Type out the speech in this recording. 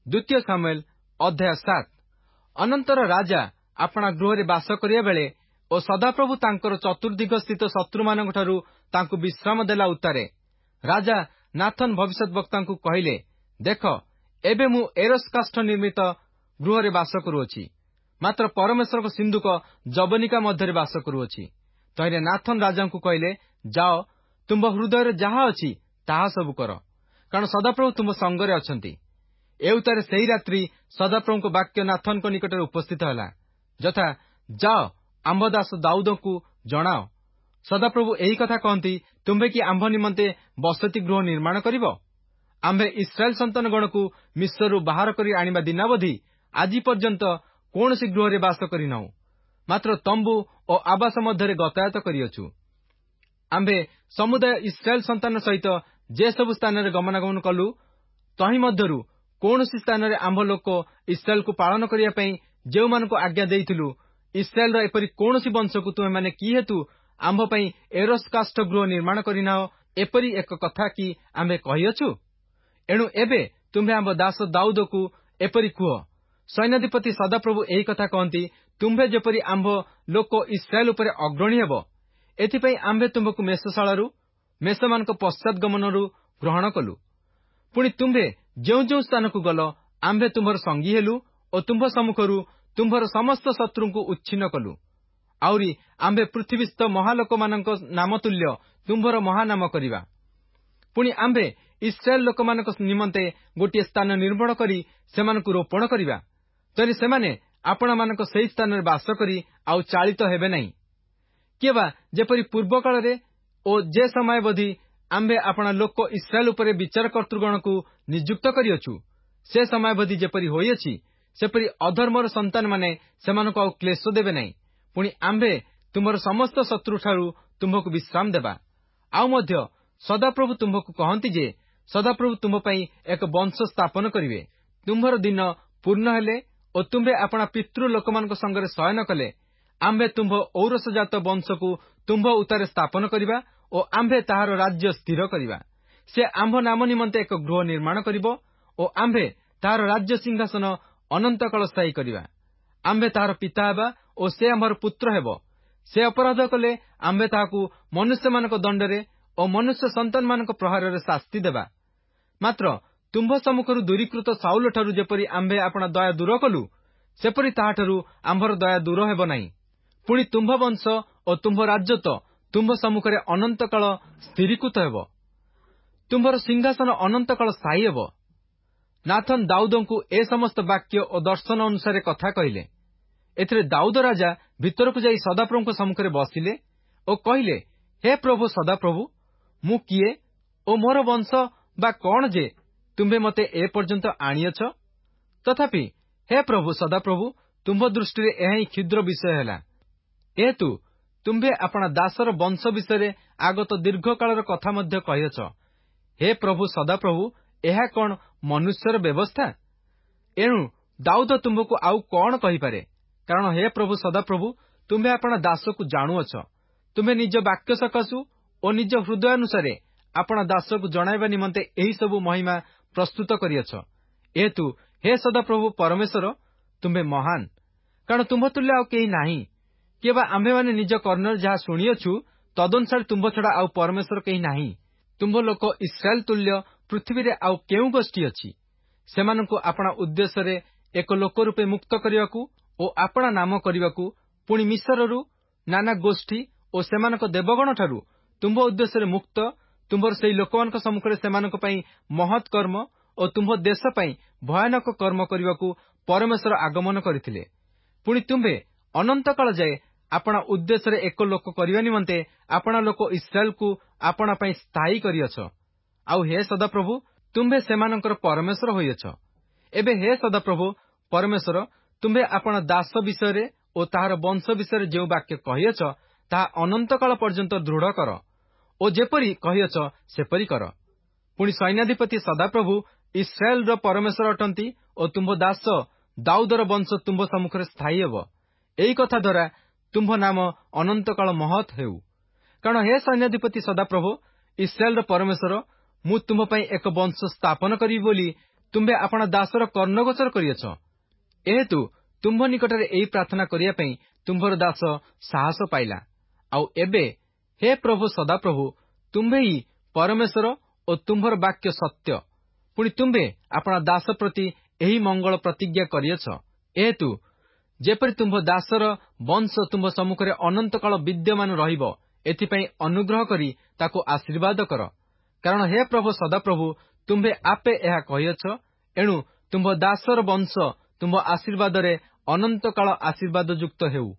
ଦ୍ୱିତୀୟ ସାମୁଏଲ ଅଧ୍ୟାୟ 7। ଅନନ୍ତର ରାଜା ଆପଣା ଗୃହରେ ବାସ କରିବା ବେଳେ ଓ ସଦାପ୍ରଭୁ ତାଙ୍କର ଚତୁର୍ଦ୍ଦିଗ ସ୍ଥିତ ଶତ୍ରୁମାନଙ୍କଠାରୁ ତାଙ୍କୁ ବିଶ୍ରାମ ଦେଲା ଉତ୍ତାରେ ରାଜା ନାଥନ ଭବିଷ୍ୟତ ବକ୍ତାଙ୍କୁ କହିଲେ, ଦେଖ, ଏବେ ମୁଁ ଏରୋସ କାଷ୍ଠ ନିର୍ମିତ ଗୃହରେ ବାସ କରୁଅଛି, ମାତ୍ର ପରମେଶ୍ୱରଙ୍କ ସିନ୍ଧୁକ ଜବନିକା ମଧ୍ୟରେ ବାସ କରୁଅଛି। ତହିଁରେ ନାଥନ ରାଜାଙ୍କୁ କହିଲେ, ଯାଅ, ତୁମ୍ଭ ହୃଦୟରେ ଯାହା ଅଛି ତାହା ସବୁ କର, କାରଣ ସଦାପ୍ରଭୁ ତୁମ୍ଭ ସଙ୍ଗରେ ଅଛନ୍ତି। ଏ ଉତ୍ତାରେ ସେହି ରାତ୍ରି ସଦାପ୍ରଭୁଙ୍କ ବାକ୍ୟ ନାଥନଙ୍କ ନିକଟରେ ଉପସ୍ଥିତ ହେଲା, ଯଥା, ଯାଅ, ଆମ୍ଭ ଦାସ ଦାଉଦଙ୍କୁ ଜଣାଅ, ସଦାପ୍ରଭୁ ଏହି କଥା କହନ୍ତି, ତୁମ୍ଭେ କି ଆମ୍ଭ ନିମନ୍ତେ ବସତି ଗୃହ ନିର୍ମାଣ କରିବ? ଆମ୍ଭେ ଇସ୍ରାଏଲ ସନ୍ତାନଗଣକୁ ମିଶ୍ରରୁ ବାହାର କରି ଆଣିବା ଦିନାବଧି ଆଜି ପର୍ଯ୍ୟନ୍ତ କୌଣସି ଗୃହରେ ବାସ କରିନାହୁଁ, ମାତ୍ର ତମ୍ବୁ ଓ ଆବାସ ମଧ୍ୟରେ ଗତାୟତ କରିଅଛୁ। ଆମ୍ଭେ ସମୁଦାୟ ଇସ୍ରାଏଲ ସନ୍ତାନ ସହିତ ଯେ ସବୁ ସ୍ଥାନରେ ଗମନାଗମନ କଲୁ, ତହିଁ ମଧ୍ୟରୁ କୌଣସି ସ୍ଥାନରେ ଆମ୍ଭ ଲୋକ ଇସ୍ରାଏଲକୁ ପାଳନ କରିବା ପାଇଁ ଯେଉଁମାନଙ୍କୁ ଆଜ୍ଞା ଦେଇଥିଲୁ, ଇସ୍ରାଏଲର ଏପରି କୌଣସି ବଂଶକୁ ତୁମେମାନେ କି ହେତୁ ଆମ୍ଭ ପାଇଁ ଏରୋସ କାଷ୍ଠ ଗୃହ ନିର୍ମାଣ କରିନାହ, ଏପରି ଏକ କଥା କି ଆମ୍ଭେ କହିଅଛୁ? ଏଣୁ ଏବେ ତୁମ୍ଭେ ଆମ୍ଭ ଦାସ ଦାଉଦକୁ ଏପରି କୁହ, ସୈନ୍ୟାଧିପତି ସଦାପ୍ରଭୁ ଏହି କଥା କହନ୍ତି, ତୁମ୍ଭେ ଯେପରି ଆମ୍ଭ ଲୋକ ଇସ୍ରାଏଲ ଉପରେ ଅଗ୍ରଣୀ ହେବ, ଏଥିପାଇଁ ଆମ୍ଭେ ତୁମ୍ଭକୁ ମେଷଶାଳାରୁ, ମେଷମାନଙ୍କ ପଶ୍ଚାତଗମନରୁ ଗ୍ରହଣ କଲୁ। ପୁଣି ତୁମ୍ଭେ ଯେଉଁ ଯେଉଁ ସ୍ଥାନକୁ ଗଲ, ଆମ୍ଭେ ତୁମ୍ଭର ସଙ୍ଗୀ ହେଲୁ ଓ ତୁମ୍ଭ ସମ୍ମୁଖରୁ ତୁମ୍ଭର ସମସ୍ତ ଶତ୍ରୁଙ୍କୁ ଉଚ୍ଛିନ୍ନ କଲୁ। ଆହୁରି ଆମ୍ଭେ ପୃଥିବୀସ୍ଥ ମହାଲୋକମାନଙ୍କ ନାମ ତୁଲ୍ୟ ତୁମ୍ଭର ମହାନାମ କରିବା। ପୁଣି ଆମ୍ଭେ ଇସ୍ରାଏଲ ଲୋକମାନଙ୍କ ନିମନ୍ତେ ଗୋଟିଏ ସ୍ଥାନ ନିର୍ମାଣ କରି ସେମାନଙ୍କୁ ରୋପଣ କରିବା, ତେଣୁ ସେମାନେ ଆପଣମାନଙ୍କ ସେହି ସ୍ଥାନରେ ବାସ କରି ଆଉ ଚାଳିତ ହେବେ ନାହିଁ। କିଏ ବା ଯେପରି ପୂର୍ବ କାଳରେ ଓ ଯେ ସମୟାବଧି ଆମ୍ଭେ ଆପଣା ଲୋକ ଇସ୍ରାଏଲ ଉପରେ ବିଚାରକର୍ତ୍ତୃଗଣକୁ ନିଯୁକ୍ତ କରିଅଛୁ, ସେ ସମୟାବଧି ଯେପରି ହୋଇଅଛି, ସେପରି ଅଧର୍ମର ସନ୍ତାନମାନେ ସେମାନଙ୍କୁ ଆଉ କ୍ଲେଶ ଦେବେ ନାହିଁ। ପୁଣି ଆମ୍ଭେ ତୁମ୍ଭର ସମସ୍ତ ଶତ୍ରୁଠାରୁ ତୁମ୍ଭକୁ ବିଶ୍ରାମ ଦେବା। ଆଉ ମଧ୍ୟ ସଦାପ୍ରଭୁ ତୁମ୍ଭକୁ କହନ୍ତି ଯେ, ସଦାପ୍ରଭୁ ତୁମ୍ଭ ପାଇଁ ଏକ ବଂଶ ସ୍ଥାପନ କରିବେ। ତୁମ୍ଭର ଦିନ ପୂର୍ଣ୍ଣ ହେଲେ ଓ ତୁମ୍ଭେ ଆପଣା ପିତୃ ଲୋକମାନଙ୍କ ସଙ୍ଗରେ ଶୟନ କଲେ, ଆମ୍ଭେ ତୁମ୍ଭ ଔରସଜାତ ବଂଶକୁ ତୁମ୍ଭ ଉତ୍ତାରେ ସ୍ଥାପନ କରିବା ଓ ଆମ୍ଭେ ତାହାର ରାଜ୍ୟ ସ୍ଥିର କରିବା। ସେ ଆମ୍ଭ ନାମ ନିମନ୍ତେ ଏକ ଗୃହ ନିର୍ମାଣ କରିବ ଓ ଆମ୍ଭେ ତାହାର ରାଜ୍ୟ ସିଂହାସନ ଅନନ୍ତକାଳ ସ୍ଥାୟୀ କରିବା। ଆମ୍ଭେ ତାହାର ପିତା ହେବା ଓ ସେ ଆମ୍ଭର ପୁତ୍ର ହେବ। ସେ ଅପରାଧ କଲେ ଆମ୍ଭେ ତାହାକୁ ମନୁଷ୍ୟମାନଙ୍କ ଦଣ୍ଡରେ ଓ ମନୁଷ୍ୟ ସନ୍ତାନମାନଙ୍କ ପ୍ରହାରରେ ଶାସ୍ତି ଦେବା। ମାତ୍ର ତୁମ୍ଭ ସମ୍ମୁଖରୁ ଦୂରୀକୃତ ସାଉଲଠାରୁ ଯେପରି ଆମ୍ଭେ ଆପଣା ଦୟା ଦୂର କଲୁ, ସେପରି ତାହାଠାରୁ ଆମ୍ଭର ଦୟା ଦୂର ହେବ ନାହିଁ। ପୁଣି ତୁମ୍ଭ ବଂଶ ଓ ତୁମ୍ଭ ରାଜତ୍ୱ ତୁମ୍ଭ ସମ୍ମୁଖରେ ଅନନ୍ତକାଳ ସ୍ଥିରୀକୃତ ହେବ। ତୁମ୍ଭର ସିଂହାସନ ଅନନ୍ତକାଳ ସ୍ଥାୟୀ ହେବ। ନାଥନ ଦାଉଦଙ୍କୁ ଏ ସମସ୍ତ ବାକ୍ୟ ଓ ଦର୍ଶନ ଅନୁସାରେ କଥା କହିଲେ। ଏଥିରେ ଦାଉଦ ରାଜା ଭିତରକୁ ଯାଇ ସଦାପ୍ରଭୁଙ୍କ ସମ୍ମୁଖରେ ବସିଲେ ଓ କହିଲେ, ହେ ପ୍ରଭୁ ସଦାପ୍ରଭୁ, ମୁଁ କିଏ ଓ ମୋର ବଂଶ ବା କଣ ଯେ ତୁମ୍ଭେ ମୋତେ ଏ ପର୍ଯ୍ୟନ୍ତ ଆଣିଅଛ? ତଥାପି ହେ ପ୍ରଭୁ ସଦାପ୍ରଭୁ, ତୁମ୍ଭ ଦୃଷ୍ଟିରେ ଏହା ହିଁ କ୍ଷୁଦ୍ର ବିଷୟ ହେଲା। ଏହେତୁ ତୁମ୍ଭେ ଆପଣା ଦାସର ବଂଶ ବିଷୟରେ ଆଗତ ଦୀର୍ଘକାଳର କଥା ମଧ୍ୟ କହିଅଛ। ହେ ପ୍ରଭୁ ସଦାପ୍ରଭୁ, ଏହା କଣ ମନୁଷ୍ୟର ବ୍ୟବସ୍ଥା? ଏଣୁ ଦାଉଦ ତୁମ୍ଭକୁ ଆଉ କଣ କହିପାରେ? କାରଣ ହେ ପ୍ରଭୁ ସଦାପ୍ରଭୁ, ତୁମ୍ଭେ ଆପଣା ଦାସକୁ ଜାଣୁଅଛ। ତୁମ୍ଭେ ନିଜ ବାକ୍ୟ ସକାଶୁ ଓ ନିଜ ହୃଦୟାନୁସାରେ ଆପଣା ଦାସକୁ ଜଣାଇବା ନିମନ୍ତେ ଏହିସବୁ ମହିମା ପ୍ରସ୍ତୁତ କରିଅଛ। ଏହେତୁ ହେ ସଦାପ୍ରଭୁ ପରମେଶ୍ୱର, ତୁମ୍ଭେ ମହାନ, କାରଣ ତୁମ୍ଭ ତୁଲ୍ୟ ଆଉ କେହି ନାହିଁ। କିଏ ବା ଆମ୍ଭେମାନେ ନିଜ କର୍ଣ୍ଣରେ ଯାହା ଶୁଣିଅଛୁ, ତଦନୁସାରେ ତୁମ୍ଭ ଛଡ଼ା ଆଉ ପରମେଶ୍ୱର କେହି ନାହିଁ। ତୁମ୍ଭ ଲୋକ ଇସ୍ରାଏଲ ତୁଲ୍ୟ ପୃଥିବୀରେ ଆଉ କେଉଁ ଗୋଷ୍ଠୀ ଅଛି? ସେମାନଙ୍କୁ ଆପଣା ଉଦ୍ଦେଶ୍ୟରେ ଏକ ଲୋକ ରୂପେ ମୁକ୍ତ କରିବାକୁ ଓ ଆପଣା ନାମ କରିବାକୁ, ପୁଣି ମିଶ୍ରରୁ ନାନା ଗୋଷ୍ଠୀ ଓ ସେମାନଙ୍କ ଦେବଗଣଠାରୁ ତୁମ୍ଭ ଉଦ୍ଦେଶ୍ୟରେ ମୁକ୍ତ, ତୁମ୍ଭର ସେହି ଲୋକମାନଙ୍କ ସମ୍ମୁଖରେ ସେମାନଙ୍କ ପାଇଁ ମହତ୍ କର୍ମ ଓ ତୁମ୍ଭ ଦେଶ ପାଇଁ ଭୟାନକ କର୍ମ କରିବାକୁ ପରମେଶ୍ୱର ଆଗମନ କରିଥିଲେ। ପୁଣି ତୁମ୍ଭେ ଅନନ୍ତକାଳ ଯାଏ ଆପଣା ଉଦ୍ଦେଶ୍ୟରେ ଏକ ଲୋକ କରିବା ନିମନ୍ତେ ଆପଣା ଲୋକ ଇସ୍ରାଏଲକୁ ଆପଣା ପାଇଁ ସ୍ଥାୟୀ କରିଅଛ। ଆଉ ହେ ସଦାପ୍ରଭୁ, ତୁମ୍ଭେ ସେମାନଙ୍କର ପରମେଶ୍ୱର ହୋଇଅଛ। ଏବେ ହେ ସଦାପ୍ରଭୁ ପରମେଶ୍ୱର, ତୁମ୍ଭେ ଆପଣା ଦାସ ବିଷୟରେ ଓ ତାହାର ବଂଶ ବିଷୟରେ ଯେଉଁ ବାକ୍ୟ କହିଅଛ, ତାହା ଅନନ୍ତକାଳ ପର୍ଯ୍ୟନ୍ତ ଦୃଢ଼ କର ଓ ଯେପରି କହିଅଛ ସେପରି କର। ପୁଣି ସୈନ୍ୟାଧିପତି ସଦାପ୍ରଭୁ ଇସ୍ରାଏଲର ପରମେଶ୍ୱର ଅଟନ୍ତି ଓ ତୁମ୍ଭ ଦାସ ଦାଉଦର ବଂଶ ତୁମ୍ଭ ସମ୍ମୁଖରେ ସ୍ଥାୟୀ ହେବ। ଏହି କଥା ଦ୍ୱାରା ତୁମ୍ଭ ନାମ ଅନନ୍ତକାଳ ମହତ୍ ହେଉ। କାରଣ ହେ ସୈନ୍ୟାଧିପତି ସଦାପ୍ରଭୁ ଇସ୍ରାଏଲର ପରମେଶ୍ୱର, ମୁଁ ତୁମ୍ଭ ପାଇଁ ଏକ ବଂଶ ସ୍ଥାପନ କରିବି ବୋଲି ତୁମ୍ଭେ ଆପଣା ଦାସର କର୍ଣ୍ଣଗୋଚର କରିଅଛ। ଏହେତୁ ତୁମ୍ଭ ନିକଟରେ ଏହି ପ୍ରାର୍ଥନା କରିବା ପାଇଁ ତୁମ୍ଭର ଦାସ ସାହସ ପାଇଲା। ଆଉ ଏବେ ହେ ପ୍ରଭୁ ସଦାପ୍ରଭୁ, ତୁମ୍ଭେ ହିଁ ପରମେଶ୍ୱର ଓ ତୁମ୍ଭର ବାକ୍ୟ ସତ୍ୟ। ପୁଣି ତୁମ୍ଭେ ଆପଣା ଦାସ ପ୍ରତି ଏହି ମଙ୍ଗଳ ପ୍ରତିଜ୍ଞା କରିଅଛ। ଏହେତୁ ଯେପରି ତୁମ୍ଭ ଦାସର ବଂଶ ତୁମ୍ଭ ସମ୍ମୁଖରେ ଅନନ୍ତ କାଳ ବିଦ୍ୟମାନ ରହିବ, ଏଥିପାଇଁ ଅନୁଗ୍ରହ କରି ତାକୁ ଆଶୀର୍ବାଦ କର। କାରଣ ହେ ପ୍ରଭୁ ସଦାପ୍ରଭୁ, ତୁମ୍ଭେ ଆପେ ଏହା କହିଅଛ, ଏଣୁ ତୁମ୍ଭ ଦାସର ବଂଶ ତୁମ୍ଭ ଆଶୀର୍ବାଦରେ ଅନନ୍ତ କାଳ ଆଶୀର୍ବାଦ ଯୁକ୍ତ ହେଉ।